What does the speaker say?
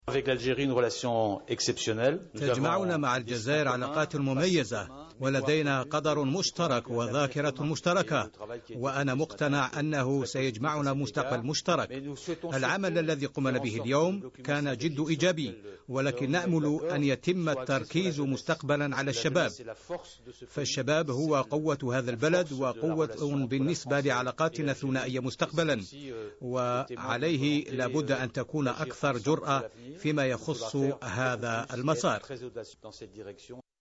تجمعنا مع الجزائر علاقات مميزة، ولدينا قدر مشترك وذاكرة مشتركة، وأنا مقتنع أنه سيجمعنا مستقبل مشترك. العمل الذي قمنا به اليوم كان جد إيجابي، ولكن نأمل أن يتم التركيز مستقبلا على الشباب، فالشباب هو قوة هذا البلد وقوة بالنسبة لعلاقاتنا الثنائية مستقبلا، وعليه لابد أن تكون أكثر جرأة فيما يخص هذا المسار.